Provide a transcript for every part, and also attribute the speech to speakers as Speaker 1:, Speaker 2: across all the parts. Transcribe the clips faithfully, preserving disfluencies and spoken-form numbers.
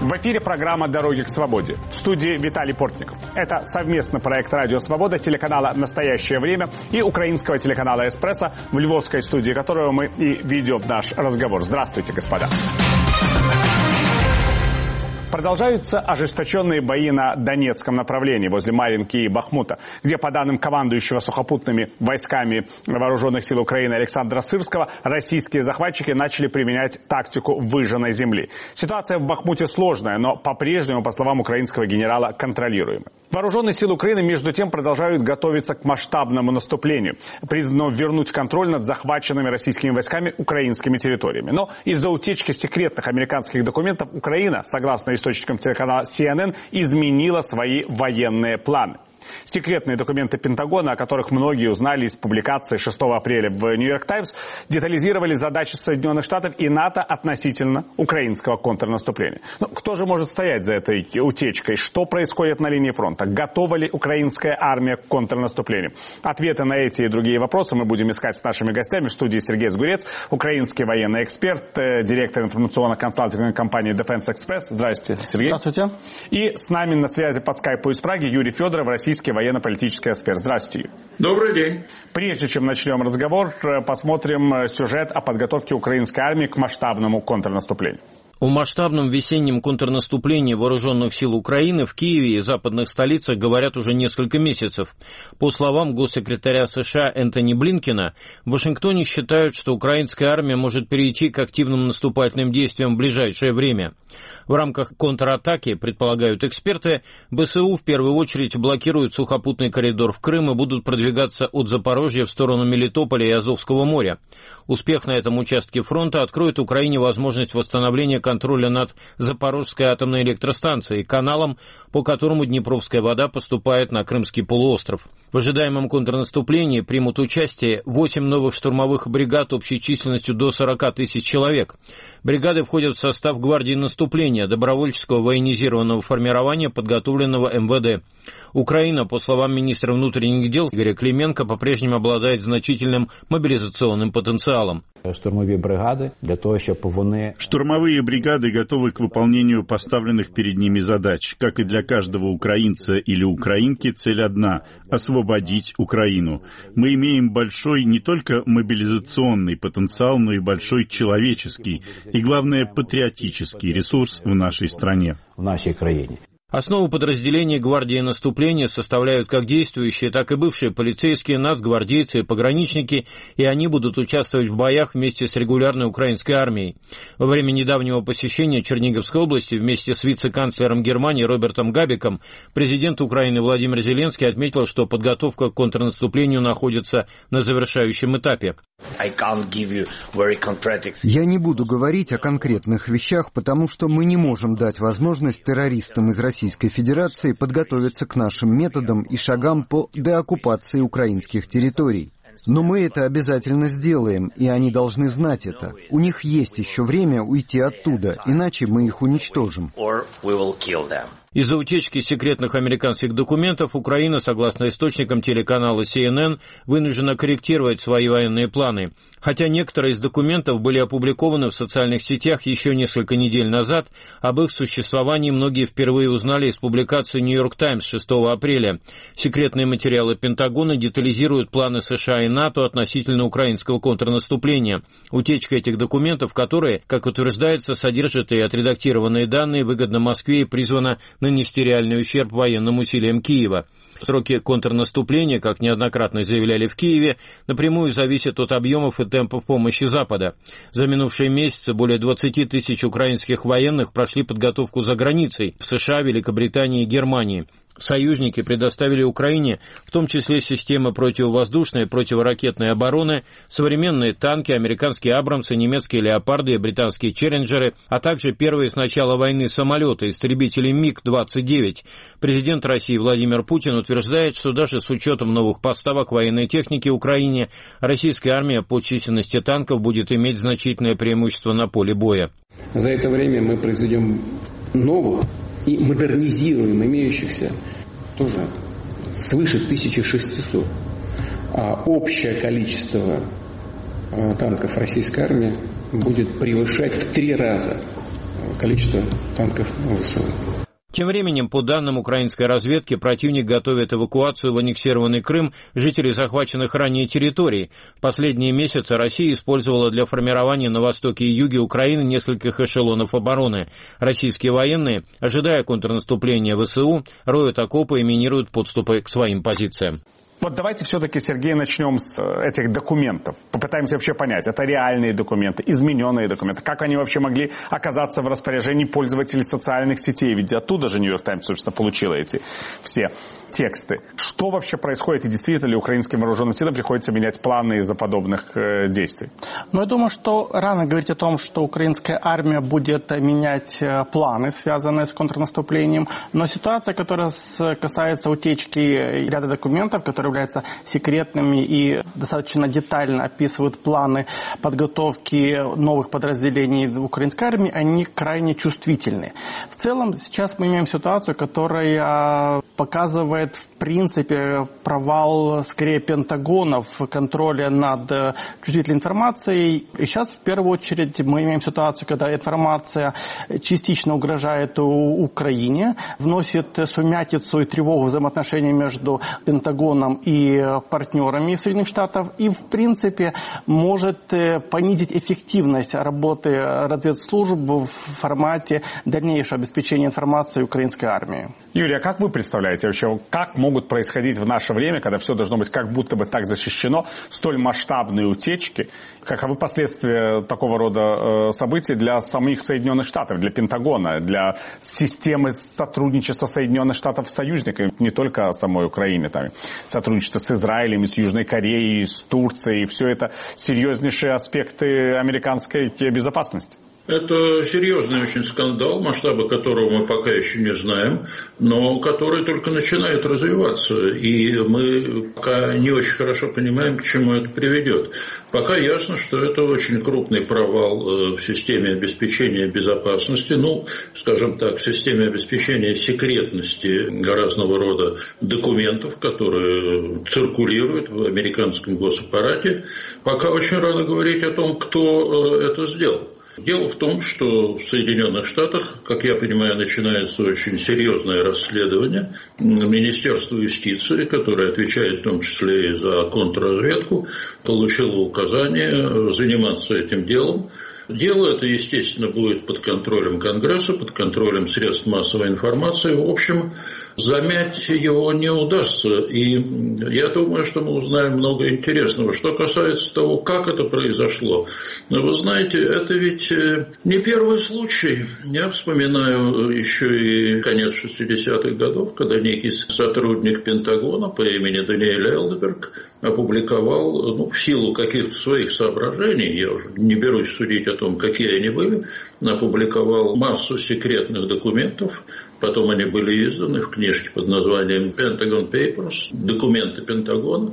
Speaker 1: В эфире программа «Дороги к свободе». В студии Виталий Портников. Это совместный проект «Радио Свобода», телеканала «Настоящее время» и украинского телеканала «Эспрессо», в львовской студии которого мы и ведем наш разговор. Здравствуйте, господа. Продолжаются ожесточенные бои на Донецком направлении, возле Марьинки и Бахмута, где, по данным командующего сухопутными войсками Вооруженных сил Украины Александра Сырского, российские захватчики начали применять тактику выжженной земли. Ситуация в Бахмуте сложная, но по-прежнему, по словам украинского генерала, контролируемая. Вооруженные силы Украины, между тем, продолжают готовиться к масштабному наступлению, призванному вернуть контроль над захваченными российскими войсками украинскими территориями. Но из-за утечки секретных американских документов Украина, согласно источникам телеканала Си Эн Эн, изменила свои военные планы. Секретные документы Пентагона, о которых многие узнали из публикации шестого апреля в Нью-Йорк Таймс, детализировали задачи Соединенных Штатов и НАТО относительно украинского контрнаступления. Но кто же может стоять за этой утечкой? Что происходит на линии фронта? Готова ли украинская армия к контрнаступлению? Ответы на эти и другие вопросы мы будем искать с нашими гостями. В студии Сергей Сгурец, украинский военный эксперт, директор информационно-консалтинговой компании Defense Express. Здравствуйте, Сергей.
Speaker 2: Здравствуйте.
Speaker 1: И с нами на связи по скайпу из Праги Юрий Федоров, российский военно-политический эксперт. Здравствуйте.
Speaker 3: Добрый день.
Speaker 1: Прежде чем начнем разговор, посмотрим сюжет о подготовке украинской армии к масштабному контрнаступлению.
Speaker 2: О масштабном весеннем контрнаступлении вооруженных сил Украины в Киеве и западных столицах говорят уже несколько месяцев. По словам госсекретаря США Энтони Блинкена, в Вашингтоне считают, что украинская армия может перейти к активным наступательным действиям в ближайшее время. В рамках контратаки, предполагают эксперты, ВСУ в первую очередь блокируют сухопутный коридор в Крым и будут продвигаться от Запорожья в сторону Мелитополя и Азовского моря. Успех на этом участке фронта откроет Украине возможность восстановления контроля над Запорожской атомной электростанцией, каналом, по которому Днепровская вода поступает на Крымский полуостров. В ожидаемом контрнаступлении примут участие восемь новых штурмовых бригад общей численностью до сорока тысяч человек. Бригады входят в состав гвардии наступления, добровольческого военизированного формирования, подготовленного эм вэ дэ. Украина, по словам министра внутренних дел Игоря Клименко, по-прежнему обладает значительным мобилизационным потенциалом.
Speaker 4: Штурмовые бригады для того, чтобы вони...
Speaker 5: Штурмовые бригады готовы к выполнению поставленных перед ними задач. Как и для каждого украинца или украинки, цель одна – освободить Украину. Мы имеем большой не только мобилизационный потенциал, но и большой человеческий и, главное, патриотический ресурс в нашей стране.
Speaker 4: В нашей стране.
Speaker 2: Основу подразделений гвардии наступления составляют как действующие, так и бывшие полицейские, нацгвардейцы и пограничники, и они будут участвовать в боях вместе с регулярной украинской армией. Во время недавнего посещения Черниговской области вместе с вице-канцлером Германии Робертом Габиком президент Украины Владимир Зеленский отметил, что подготовка к контрнаступлению находится на завершающем этапе.
Speaker 6: Я не буду говорить о конкретных вещах, потому что мы не можем дать возможность террористам из Российской Федерации подготовиться к нашим методам и шагам по деоккупации украинских территорий. Но мы это обязательно сделаем, и они должны знать это. У них есть еще время уйти оттуда, иначе мы их уничтожим.
Speaker 2: Из-за утечки секретных американских документов Украина, согласно источникам телеканала Си Эн Эн, вынуждена корректировать свои военные планы. Хотя некоторые из документов были опубликованы в социальных сетях еще несколько недель назад, об их существовании многие впервые узнали из публикации Нью-Йорк Таймс шестого апреля. Секретные материалы Пентагона детализируют планы США и НАТО относительно украинского контрнаступления. Утечка этих документов, которые, как утверждается, содержат и отредактированные данные, выгодно Москве и призвана нанести реальный ущерб военным усилиям Киева. Сроки контрнаступления, как неоднократно заявляли в Киеве, напрямую зависят от объемов и темпов помощи Запада. За минувшие месяцы более двадцати тысяч украинских военных прошли подготовку за границей в США, Великобритании и Германии. Союзники предоставили Украине в том числе системы противовоздушной и противоракетной обороны, современные танки, американские «Абрамсы», немецкие «Леопарды» и британские «Челленджеры», а также первые с начала войны самолеты, истребители Миг двадцать девять. Президент России Владимир Путин утверждает, что даже с учетом новых поставок военной техники Украине, российская армия по численности танков будет иметь значительное преимущество на поле боя.
Speaker 3: За это время мы произведем новых и модернизируем имеющихся тоже свыше тысячи шестисот. А общее количество танков российской армии будет превышать в три раза количество танков ВСУ.
Speaker 2: Тем временем, по данным украинской разведки, противник готовит эвакуацию в аннексированный Крым жителей захваченных ранее территорий. В последние месяцы Россия использовала для формирования на востоке и юге Украины нескольких эшелонов обороны. Российские военные, ожидая контрнаступления ВСУ, роют окопы и минируют подступы к своим позициям.
Speaker 1: Вот давайте все-таки, Сергей, начнем с этих документов. Попытаемся вообще понять, это реальные документы, измененные документы. Как они вообще могли оказаться в распоряжении пользователей социальных сетей? Ведь оттуда же Нью-Йорк Таймс, собственно, получила эти все тексты. Что вообще происходит и действительно ли украинским вооруженным силам приходится менять планы из-за подобных э, действий?
Speaker 7: Ну, я думаю, что рано говорить о том, что украинская армия будет менять планы, связанные с контрнаступлением. Но ситуация, которая касается утечки ряда документов, которые являются секретными и достаточно детально описывают планы подготовки новых подразделений в украинской армии, они крайне чувствительны. В целом, сейчас мы имеем ситуацию, которая показывает, в принципе, провал, скорее, Пентагона в контроле над чувствительной информацией. И сейчас, в первую очередь, мы имеем ситуацию, когда информация частично угрожает Украине, вносит сумятицу и тревогу взаимоотношений между Пентагоном и партнерами Соединенных Штатов и, в принципе, может понизить эффективность работы разведслужб в формате дальнейшего обеспечения информацией украинской армии.
Speaker 1: Юрий, а как вы представляете вообще, как могут происходить в наше время, когда все должно быть как будто бы так защищено, столь масштабные утечки? Каковы последствия такого рода событий для самих Соединенных Штатов, для Пентагона, для системы сотрудничества Соединенных Штатов с союзниками, не только самой Украины, там, сотрудничество с Израилем, с Южной Кореей, с Турцией, все это серьезнейшие аспекты американской безопасности?
Speaker 8: Это серьезный очень скандал, масштабы которого мы пока еще не знаем, но который только начинает развиваться. И мы пока не очень хорошо понимаем, к чему это приведет. Пока ясно, что это очень крупный провал в системе обеспечения безопасности, ну, скажем так, в системе обеспечения секретности разного рода документов, которые циркулируют в американском госаппарате. Пока очень рано говорить о том, кто это сделал. Дело в том, что в Соединенных Штатах, как я понимаю, начинается очень серьезное расследование. Министерство юстиции, которое отвечает в том числе и за контрразведку, получило указание заниматься этим делом. Дело это, естественно, будет под контролем Конгресса, под контролем средств массовой информации. В общем, замять его не удастся. И я думаю, что мы узнаем много интересного. Что касается того, как это произошло. Вы знаете, это ведь не первый случай. Я вспоминаю еще и конец шестидесятых годов, когда некий сотрудник Пентагона по имени Даниэль Элдберг опубликовал, ну, в силу каких-то своих соображений, я уже не берусь судить о том, какие они были, опубликовал массу секретных документов. Потом они были изданы в книжке под названием «Pentagon Papers», документы Пентагона.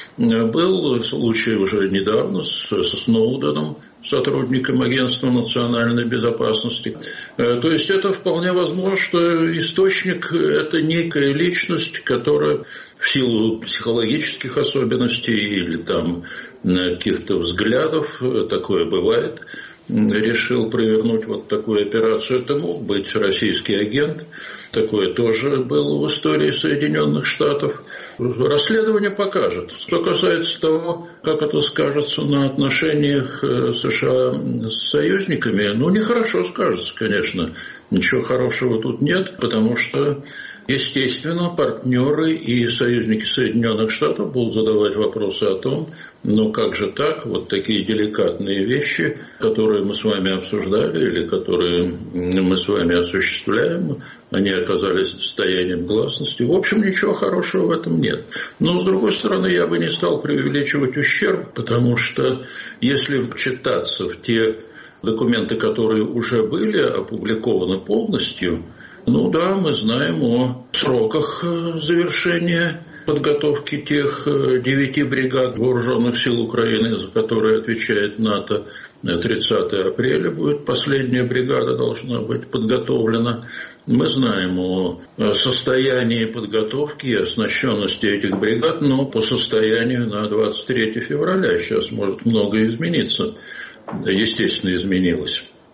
Speaker 8: Был случай уже недавно со Сноуденом, сотрудником Агентства национальной безопасности. То есть это вполне возможно, что источник – это некая личность, которая в силу психологических особенностей или там каких-то взглядов, такое бывает, решил провернуть вот такую операцию. Это мог быть российский агент. Такое тоже было в истории Соединенных Штатов. Расследование покажет. Что касается того, как это скажется на отношениях США с союзниками, ну, нехорошо скажется, конечно. Ничего хорошего тут нет, потому что, естественно, партнеры и союзники Соединенных Штатов будут задавать вопросы о том, ну как же так, вот такие деликатные вещи, которые мы с вами обсуждали или которые мы с вами осуществляем, они оказались достоянием гласности. В общем, ничего хорошего в этом нет. Но, с другой стороны, я бы не стал преувеличивать ущерб, потому что если вчитаться в те документы, которые уже были опубликованы полностью, ну да, мы знаем о сроках завершения подготовки тех девяти бригад вооруженных сил Украины, за которые отвечает НАТО. тридцатого апреля будет последняя бригада, должна быть подготовлена. Мы знаем о состоянии подготовки и оснащенности этих бригад, но по состоянию на двадцать третьего февраля сейчас может многое измениться. Естественно, изменилось.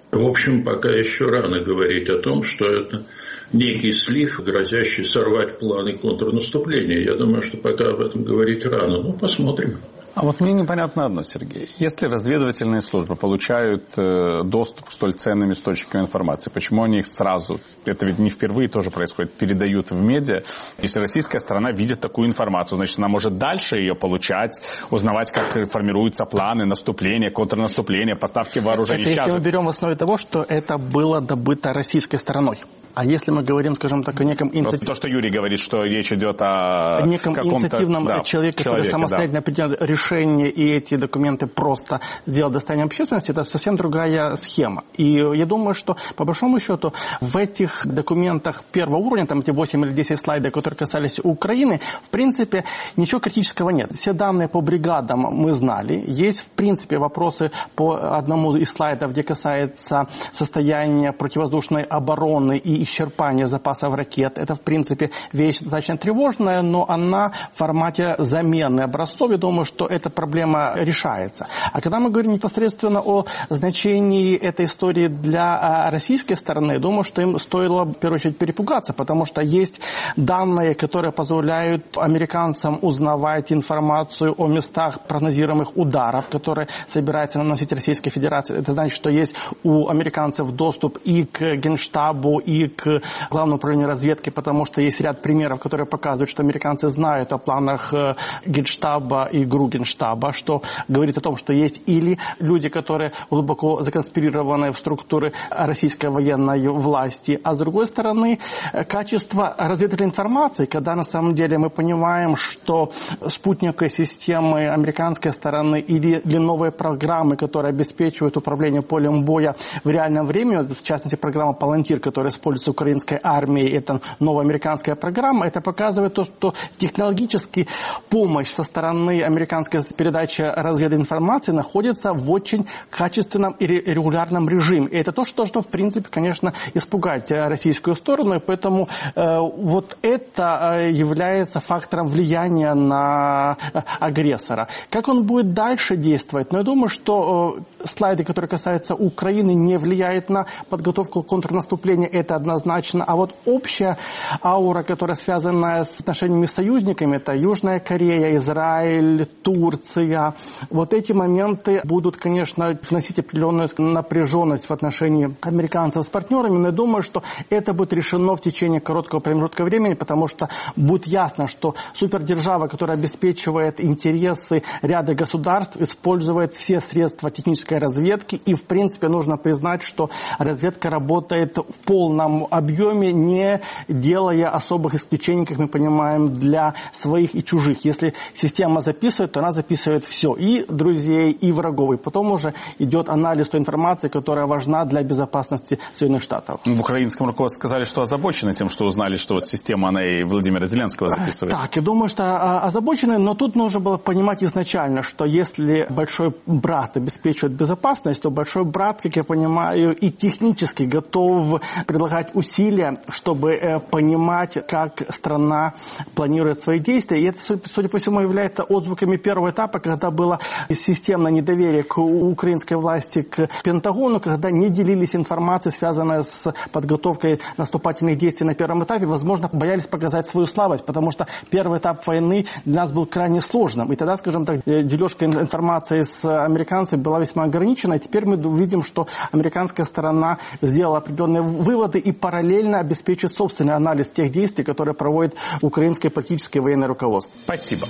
Speaker 8: В общем, пока еще рано говорить о том, что это некий слив, грозящий сорвать планы контрнаступления. Я думаю, что пока об этом говорить рано. Ну, посмотрим.
Speaker 1: А вот мне непонятно одно, Сергей. Если разведывательные службы получают э, доступ к столь ценным источникам информации, почему они их сразу, это ведь не впервые тоже происходит, передают в медиа? Если российская сторона видит такую информацию, значит, она может дальше ее получать, узнавать, как формируются планы наступления, контрнаступления, поставки вооружений.
Speaker 7: Это если мы берем в основе того, что это было добыто российской стороной. А если мы говорим, скажем так, о неком инициативном...
Speaker 1: То, что Юрий говорит, что речь идет о,
Speaker 7: о неком инициативном
Speaker 1: да,
Speaker 7: человеке,
Speaker 1: человеке,
Speaker 7: который самостоятельно
Speaker 1: да.
Speaker 7: принял решение и эти документы просто сделал достоянием общественности, это совсем другая схема. И я думаю, что по большому счету в этих документах первого уровня, там эти восемь или десять слайдов, которые касались Украины, в принципе, ничего критического нет. Все данные по бригадам мы знали. Есть, в принципе, вопросы по одному из слайдов, где касается состояния противовоздушной обороны и исчерпания запасов ракет. Это, в принципе, вещь достаточно тревожная, но она в формате замены образцов. Я думаю, что эта проблема решается. А когда мы говорим непосредственно о значении этой истории для российской стороны, я думаю, что им стоило, в первую очередь, перепугаться, потому что есть данные, которые позволяют американцам узнавать информацию о местах прогнозируемых ударов, которые собирается наносить Российская Федерация. Это значит, что есть у американцев доступ и к Генштабу, и к Главному управлению разведки, потому что есть ряд примеров, которые показывают, что американцы знают о планах Генштаба и ГРУ Генштаба, что говорит о том, что есть или люди, которые глубоко законспирированы в структуры российской военной власти, а с другой стороны, качество разведывательной информации, когда на самом деле мы понимаем, что спутниковые системы американской стороны или, или новые программы, которые обеспечивают управление полем боя в реальном времени, в частности, программа «Палантир», которая используется украинской армией, это новая американская программа, это показывает то, что технологически помощь со стороны американской передачи разведывательной информации находится в очень качественном и регулярном режиме. И это то, что должно, в принципе, конечно, испугать российскую сторону, и поэтому э, вот это является фактором влияния на агрессора. Как он будет дальше действовать? Но я думаю, что э, слайды, которые касаются Украины, не влияют на подготовку контрнаступления, это однозначно. А вот общая аура, которая связана с отношениями с союзниками, это Южная Корея, Израиль, Турция. Вот эти моменты будут, конечно, вносить определенную напряженность в отношении американцев с партнерами, но я думаю, что это будет решено в течение короткого промежутка времени, потому что будет ясно, что супердержава, которая обеспечивает интересы ряда государств, использует все средства технической разведки, и, в принципе, нужно признать, что разведка работает в полном объеме, не делая особых исключений, как мы понимаем, для своих и чужих. Если система записывает, то она записывает все, и друзей, и врагов. И потом уже идет анализ той информации, которая важна для безопасности Соединенных Штатов.
Speaker 1: В украинском руководстве сказали, что озабочены тем, что узнали, что вот система, она и Владимира Зеленского записывает.
Speaker 7: Так, я думаю, что озабочены, но тут нужно было понимать изначально, что если большой брат обеспечивает безопасность, то большой брат, как я понимаю, и технически готов предлагать усилия, чтобы понимать, как страна планирует свои действия. И это, судя по всему, является отзвуками первого этапа, когда было системное недоверие к украинской власти, к Пентагону, когда не делились информацией, связанной с подготовкой наступательных действий на первом этапе, возможно, боялись показать свою слабость, потому что первый этап войны для нас был крайне сложным. И тогда, скажем так, дележка информации с американцами была весьма ограничена. И теперь мы видим, что американская сторона сделала определенные выводы и параллельно обеспечивает собственный анализ тех действий, которые проводит украинское политическое и военное руководство.
Speaker 1: Спасибо.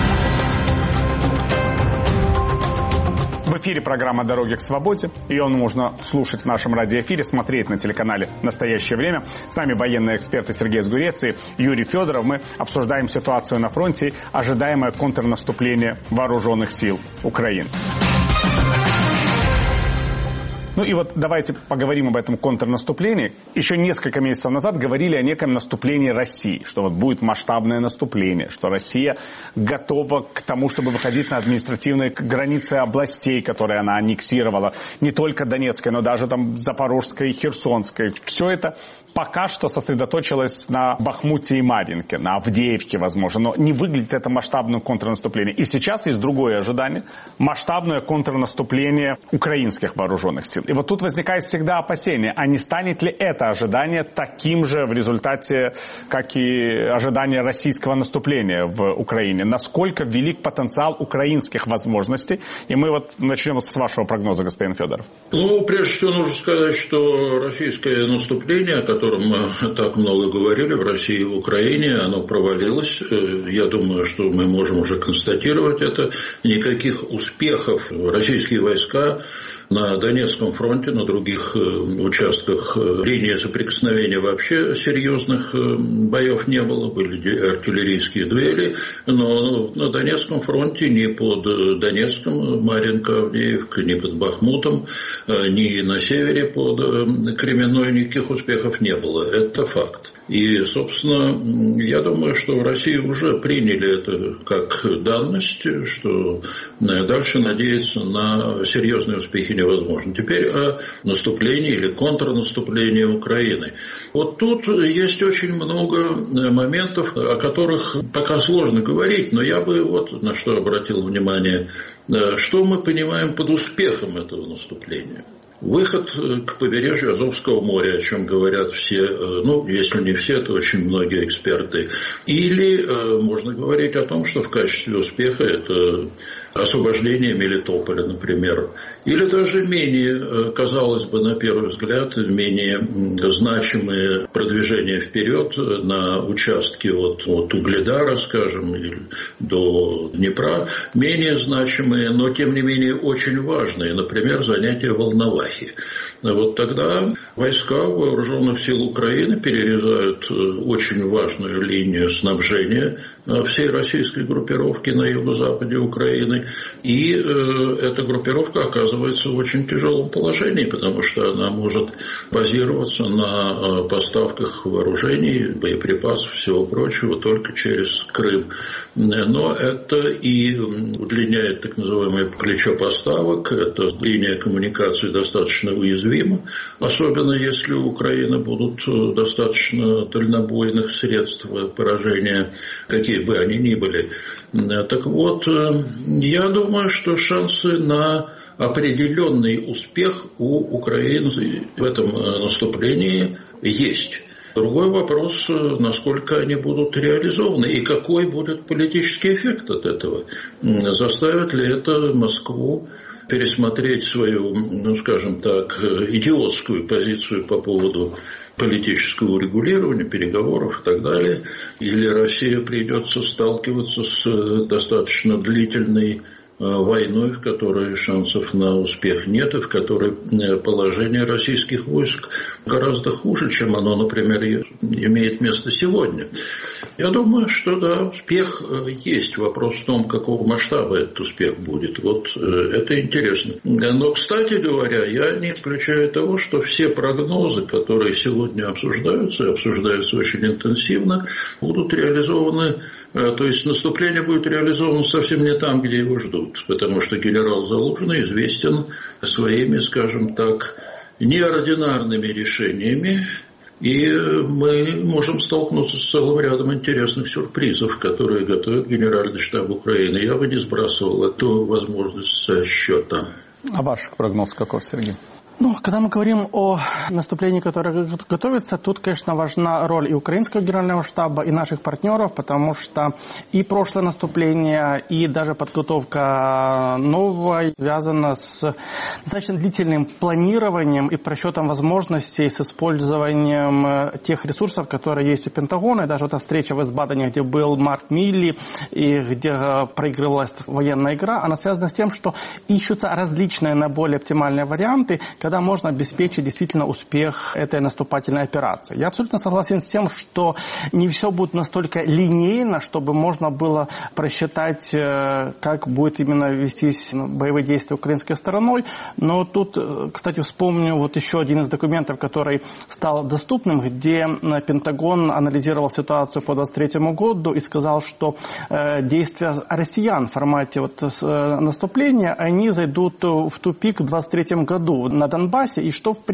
Speaker 1: В эфире программа «Дороги к свободе». Ее можно слушать в нашем радиоэфире, смотреть на телеканале «Настоящее время». С нами военные эксперты Сергей Сгурец и Юрий Федоров. Мы обсуждаем ситуацию на фронте и ожидаемое контрнаступление вооруженных сил Украины. Ну и вот давайте поговорим об этом контрнаступлении. Еще несколько месяцев назад говорили о неком наступлении России, что вот будет масштабное наступление, что Россия готова к тому, чтобы выходить на административные границы областей, которые она аннексировала, не только Донецкой, но даже там Запорожской и Херсонской. Все это пока что сосредоточилось на Бахмуте и Марьинке, на Авдеевке, возможно, но не выглядит это масштабным контрнаступлением. И сейчас есть другое ожидание – масштабное контрнаступление украинских вооруженных сил. И вот тут возникает всегда опасение, а не станет ли это ожидание таким же в результате, как и ожидание российского наступления в Украине? Насколько велик потенциал украинских возможностей? И мы вот начнем с вашего прогноза, господин Федоров.
Speaker 8: Ну, прежде всего нужно сказать, что российское наступление, о котором мы так много говорили в России и в Украине, оно провалилось. Я думаю, что мы можем уже констатировать это. Никаких успехов российские войска на Донецком фронте, на других участках линии соприкосновения вообще серьезных боев не было, были артиллерийские дуэли, но на Донецком фронте ни под Донецком, Марьинка, Авдеевка, ни под Бахмутом, ни на севере под Кременной никаких успехов не было. Это факт. И, собственно, я думаю, что в России уже приняли это как данность, что дальше надеяться на серьезные успехи невозможно. Теперь о наступлении или контрнаступлении Украины. Вот тут есть очень много моментов, о которых пока сложно говорить, но я бы вот на что обратил внимание. Что мы понимаем под успехом этого наступления? Выход к побережью Азовского моря, о чем говорят все, ну, если не все, то очень многие эксперты. Или можно говорить о том, что в качестве успеха это освобождение Мелитополя, например. Или даже менее, казалось бы, на первый взгляд, менее значимые продвижения вперед на участке от, от Угледара, скажем, или до Днепра, менее значимые, но тем не менее очень важные, например, занятие Волновахи. Вот тогда войска вооруженных сил Украины перерезают очень важную линию снабжения всей российской группировки на юго-западе Украины. И э, эта группировка оказывается в очень тяжелом положении, потому что она может базироваться на поставках вооружений, боеприпасов, всего прочего только через Крым. Но это и удлиняет так называемое плечо поставок, эта линия коммуникации достаточно уязвима, особенно если у Украины будут достаточно дальнобойных средств поражения, какие бы они ни были. Так вот, я думаю, что шансы на определенный успех у Украины в этом наступлении есть. Другой вопрос, насколько они будут реализованы и какой будет политический эффект от этого. Заставит ли это Москву пересмотреть свою, ну, скажем так, идиотскую позицию по поводу политического урегулирования, переговоров и так далее, или Россия придется сталкиваться с достаточно длительной войной, в которой шансов на успех нет, и в которой положение российских войск гораздо хуже, чем оно, например, имеет место сегодня. Я думаю, что да, успех есть. Вопрос в том, какого масштаба этот успех будет. Вот это интересно. Но, кстати говоря, я не исключаю того, что все прогнозы, которые сегодня обсуждаются, обсуждаются очень интенсивно, будут реализованы. То есть наступление будет реализовано совсем не там, где его ждут, потому что генерал Залужный известен своими, скажем так, неординарными решениями, и мы можем столкнуться с целым рядом интересных сюрпризов, которые готовит Генеральный штаб Украины. Я бы не сбрасывал эту возможность со счета.
Speaker 1: А ваш прогноз каков, Сергей?
Speaker 7: Ну, когда мы говорим о наступлении, которое готовится, тут, конечно, важна роль и украинского генерального штаба, и наших партнеров, потому что и прошлое наступление, и даже подготовка нового связана с достаточно длительным планированием и просчетом возможностей, с использованием тех ресурсов, которые есть у Пентагона. И даже вот эта встреча в Эсбадене, где был Марк Милли, и где проигрывалась военная игра, она связана с тем, что ищутся различные наиболее оптимальные варианты, когда можно обеспечить действительно успех этой наступательной операции. Я абсолютно согласен с тем, что не все будет настолько линейно, чтобы можно было просчитать, как будет именно вестись боевые действия украинской стороной. Но тут, кстати, вспомню вот еще один из документов, который стал доступным, где Пентагон анализировал ситуацию по двадцать третьему году и сказал, что действия россиян в формате вот наступления, они зайдут в тупик в двадцать третьем году на Донбассе, и что, в принципе,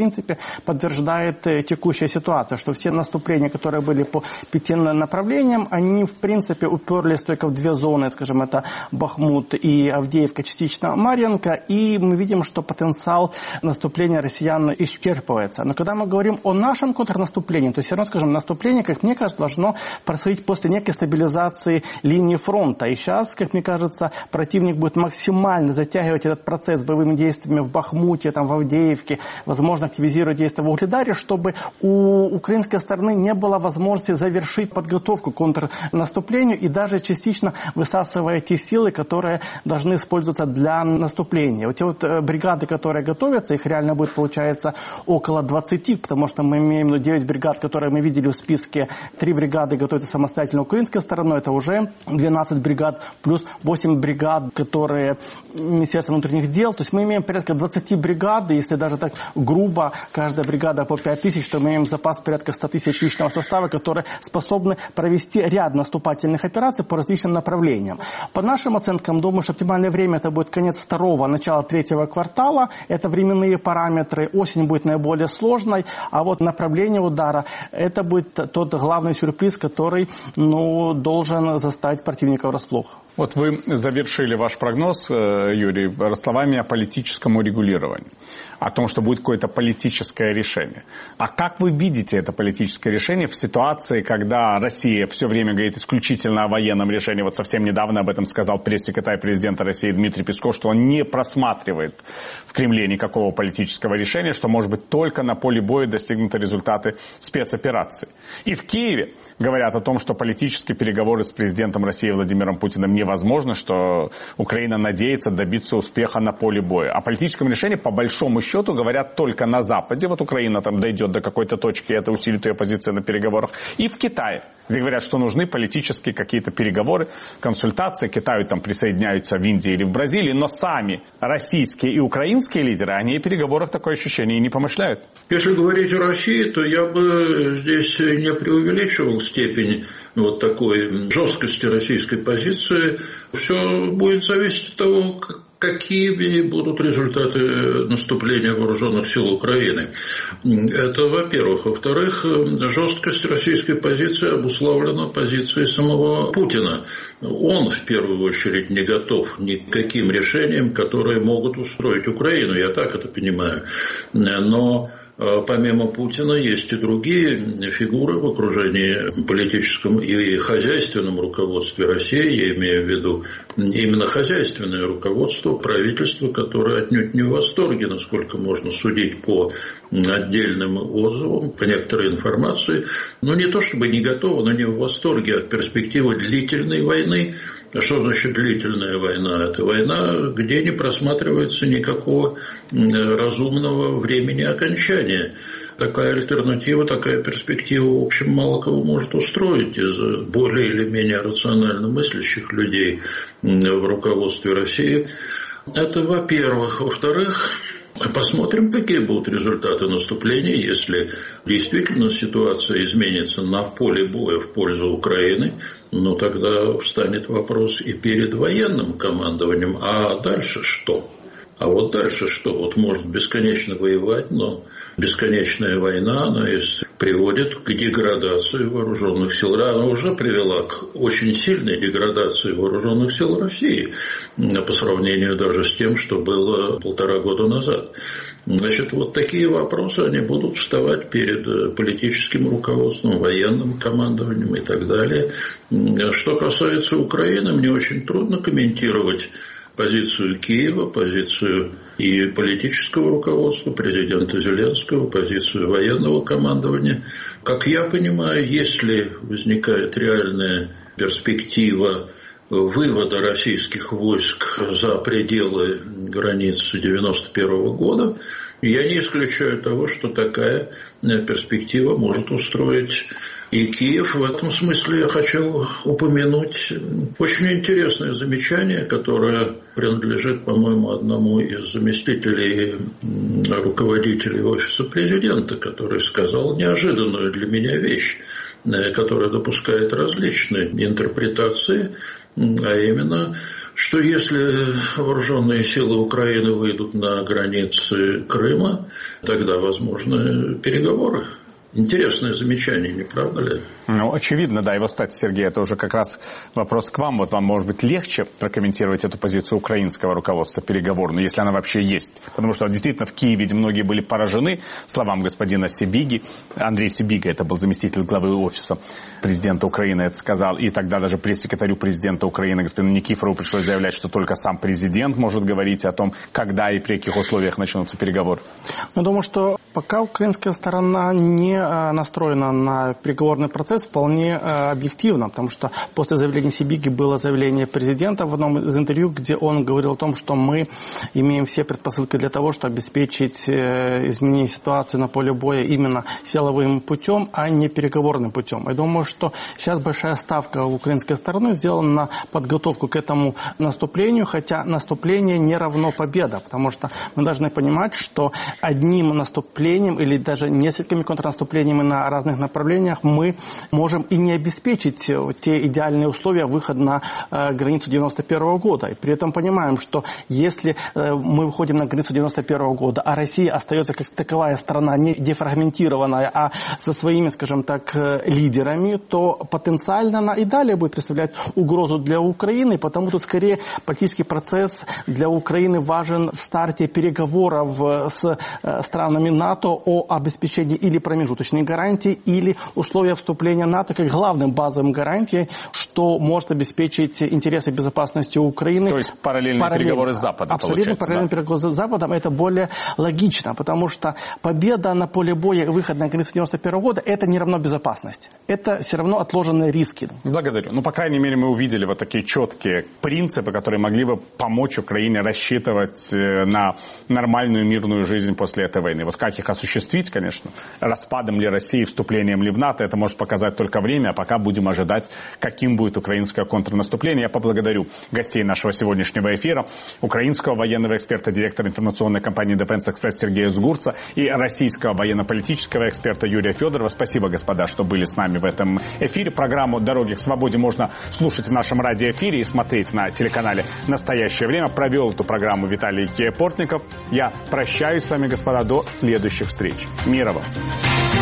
Speaker 7: подтверждает текущая ситуация, что все наступления, которые были по пяти направлениям, они в принципе уперлись только в две зоны, скажем, это Бахмут и Авдеевка, частично Марьинка, и мы видим, что потенциал наступления россиян исчерпывается. Но когда мы говорим о нашем контрнаступлении, то все равно, скажем, наступление, как мне кажется, должно происходить после некой стабилизации линии фронта. И сейчас, как мне кажется, противник будет максимально затягивать этот процесс боевыми действиями в Бахмуте, там, в Авдеевке, возможно, активизировать действия в Угледаре, чтобы у украинской стороны не было возможности завершить подготовку к контрнаступлению и даже частично высасывая те силы, которые должны использоваться для наступления. Вот те вот бригады, которые готовятся, их реально будет, получается, около двадцати, потому что мы имеем ну, девять бригад, которые мы видели в списке. Три бригады готовятся самостоятельно украинской стороной, это уже двенадцать бригад, плюс восемь бригад, которые Министерство внутренних дел. То есть мы имеем порядка двадцати бригад, если даже так грубо, каждая бригада по пять тысяч, то мы имеем запас порядка ста тысяч личного состава, которые способны провести ряд наступательных операций по различным направлениям. По нашим оценкам, думаю, что оптимальное время это будет конец второго, начало третьего квартала. Это временные параметры. Осень будет наиболее сложной, а вот направление удара, это будет тот главный сюрприз, который ну, должен застать противника врасплох.
Speaker 1: Вот вы завершили ваш прогноз, Юрий, словами о политическом урегулировании, о том, что будет какое-то политическое решение. А как вы видите это политическое решение в ситуации, когда Россия все время говорит исключительно о военном решении? Вот совсем недавно об этом сказал пресс-секретарь президента России Дмитрий Песков, что он не просматривает в Кремле никакого политического решения, что, может быть, только на поле боя достигнуты результаты спецоперации. И в Киеве говорят о том, что политические переговоры с президентом России Владимиром Путиным невозможны, что Украина надеется добиться успеха на поле боя. О политическом решении, по большому счету, говорят только на Западе. Вот Украина там дойдет до какой-то точки, и это усилит ее позиции на переговорах. И в Китае, где говорят, что нужны политические какие-то переговоры, консультации. К Китаю там присоединяются в Индии или в Бразилии, но сами российские и украинские лидеры, они о переговорах такое ощущение и не помышляют.
Speaker 8: Если говорить о России, то я бы здесь не преувеличивал степень вот такой жесткости российской позиции. Все будет зависеть от того, какими будут результаты наступления вооруженных сил Украины. Это, во-первых. Во-вторых, жесткость российской позиции обусловлена позицией самого Путина. Он, в первую очередь, не готов ни к каким решениям, которые могут устроить Украину. Я так это понимаю. Но помимо Путина есть и другие фигуры в окружении политическом и хозяйственном руководстве России. Я имею в виду именно хозяйственное руководство, правительство, которое отнюдь не в восторге, насколько можно судить по отдельным отзывам, по некоторой информации. Но не то чтобы не готово, но не в восторге от перспективы длительной войны. А что значит длительная война? Это война, где не просматривается никакого разумного времени окончания. Такая альтернатива, такая перспектива, в общем, мало кого может устроить из более или менее рационально мыслящих людей в руководстве России. Это во-первых. Во-вторых, посмотрим, какие будут результаты наступления, если действительно ситуация изменится на поле боя в пользу Украины. Ну, тогда встанет вопрос и перед военным командованием. А дальше что? А вот дальше что? Вот может бесконечно воевать, но бесконечная война, она приводит к деградации вооруженных сил. Она уже привела к очень сильной деградации вооруженных сил России по сравнению даже с тем, что было полтора года назад. Значит, вот такие вопросы, они будут вставать перед политическим руководством, военным командованием и так далее. Что касается Украины, мне очень трудно комментировать позицию Киева, позицию и политического руководства, президента Зеленского, позицию военного командования. Как я понимаю, если возникает реальная перспектива вывода российских войск за пределы границ девяносто первого года, я не исключаю того, что такая перспектива может устроить и Киев. В этом смысле я хочу упомянуть очень интересное замечание, которое принадлежит, по-моему, одному из заместителей руководителей Офиса президента, который сказал неожиданную для меня вещь, которая допускает различные интерпретации. а именно, что если вооруженные силы Украины выйдут на границы Крыма, тогда возможны переговоры. Интересное замечание, не правда ли?
Speaker 1: Ну, очевидно, да. И вот, кстати, Сергей, это уже как раз вопрос к вам. Вот вам, может быть, легче прокомментировать эту позицию украинского руководства переговорную, если она вообще есть. Потому что действительно в Киеве многие были поражены словам господина Сибиги. Андрей Сибига, это был заместитель главы офиса президента Украины, это сказал. И тогда даже пресс-секретарю президента Украины, господину Никифорову, пришлось заявлять, что только сам президент может говорить о том, когда и при каких условиях начнутся переговоры.
Speaker 7: Я думаю, что пока украинская сторона не настроена на переговорный процесс вполне объективно, потому что после заявления Сибиги было заявление президента в одном из интервью, где он говорил о том, что мы имеем все предпосылки для того, чтобы обеспечить изменение ситуации на поле боя именно силовым путем, а не переговорным путем. Я думаю, что сейчас большая ставка у украинской стороны сделана на подготовку к этому наступлению, хотя наступление не равно победа, потому что мы должны понимать, что одним наступлением или даже несколькими контрнаступлениями на разных направлениях мы можем и не обеспечить те идеальные условия выхода на э, границу девяносто первого года. И при этом понимаем, что если э, мы выходим на границу девяносто первого года, а Россия остается как таковая страна не дефрагментированная, а со своими, скажем так, лидерами, то потенциально она и далее будет представлять угрозу для Украины. Потому тут скорее политический процесс для Украины важен в старте переговоров с э, странами НАТО о обеспечении или промежуточных гарантий или условия вступления НАТО как главным базовым гарантией, что может обеспечить интересы безопасности Украины.
Speaker 1: То есть параллельные параллельно. переговоры с Западом.
Speaker 7: Абсолютно параллельные да? переговоры с Западом. Это более логично, потому что победа на поле боя и выход на границу девяносто первого года это не равно безопасность. Это все равно отложенные риски.
Speaker 1: Благодарю. Ну, по крайней мере, мы увидели вот такие четкие принципы, которые могли бы помочь Украине рассчитывать на нормальную мирную жизнь после этой войны. Вот как их осуществить, конечно, распадом ли России, вступлением ли в НАТО, это может показать только время, а пока будем ожидать, каким будет украинское контрнаступление. Я поблагодарю гостей нашего сегодняшнего эфира, украинского военного эксперта, директора информационной компании Defense Express Сергея Сгурца и российского военно-политического эксперта Юрия Федорова. Спасибо, господа, что были с нами в этом эфире. Программу «Дороги к свободе» можно слушать в нашем радиоэфире и смотреть на телеканале «Настоящее время». Провел эту программу Виталий Портников. Я прощаюсь с вами, господа, до следующих встреч. Мира вам!